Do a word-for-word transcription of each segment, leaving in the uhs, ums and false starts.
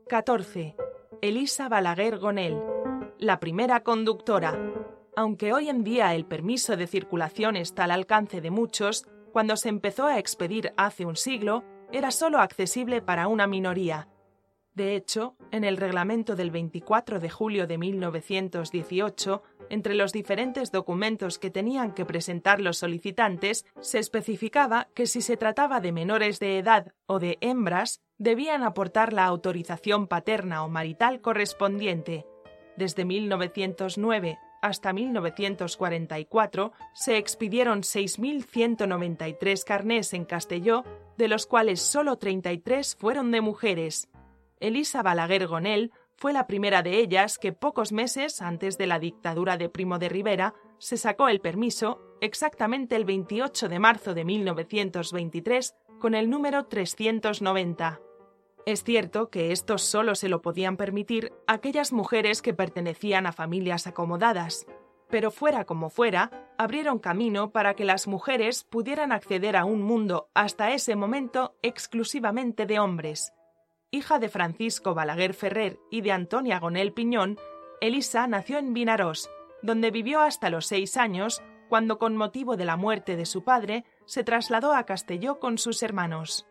catorce. Elisa Balaguer Gonel, la primera conductora. Aunque hoy en día el permiso de circulación está al alcance de muchos, cuando se empezó a expedir hace un siglo, era solo accesible para una minoría. De hecho, en el reglamento del veinticuatro de julio de mil novecientos dieciocho, entre los diferentes documentos que tenían que presentar los solicitantes, se especificaba que si se trataba de menores de edad o de hembras, debían aportar la autorización paterna o marital correspondiente. Desde mil novecientos nueve hasta mil novecientos cuarenta y cuatro se expidieron seis mil ciento noventa y tres carnés en Castelló, de los cuales solo treinta y tres fueron de mujeres. Elisa Balaguer Gonel fue la primera de ellas que pocos meses antes de la dictadura de Primo de Rivera se sacó el permiso, exactamente el veintiocho de marzo de mil novecientos veintitrés, con el número trescientos noventa. Es cierto que esto solo se lo podían permitir aquellas mujeres que pertenecían a familias acomodadas, pero fuera como fuera, abrieron camino para que las mujeres pudieran acceder a un mundo hasta ese momento exclusivamente de hombres. Hija de Francisco Balaguer Ferrer y de Antonia Gonel Piñón, Elisa nació en Vinaròs, donde vivió hasta los seis años, cuando con motivo de la muerte de su padre se trasladó a Castelló con sus hermanos.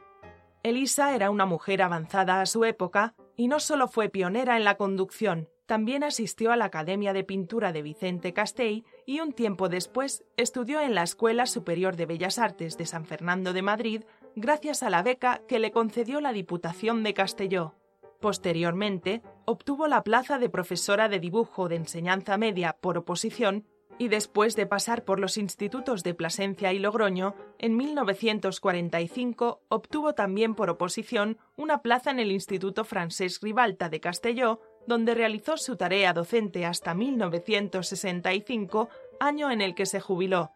Elisa era una mujer avanzada a su época y no solo fue pionera en la conducción, también asistió a la Academia de Pintura de Vicente Castell y un tiempo después estudió en la Escuela Superior de Bellas Artes de San Fernando de Madrid gracias a la beca que le concedió la Diputación de Castelló. Posteriormente, obtuvo la plaza de profesora de dibujo de enseñanza media por oposición y después de pasar por los institutos de Plasencia y Logroño, en mil novecientos cuarenta y cinco obtuvo también por oposición una plaza en el Instituto Francesc Ribalta de Castelló, donde realizó su tarea docente hasta mil novecientos sesenta y cinco, año en el que se jubiló.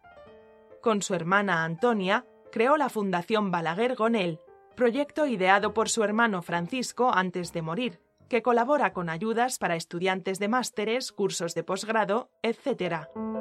Con su hermana Antonia, creó la Fundación Balaguer Gonel, proyecto ideado por su hermano Francisco antes de morir, que colabora con ayudas para estudiantes de másteres, cursos de posgrado, etcétera.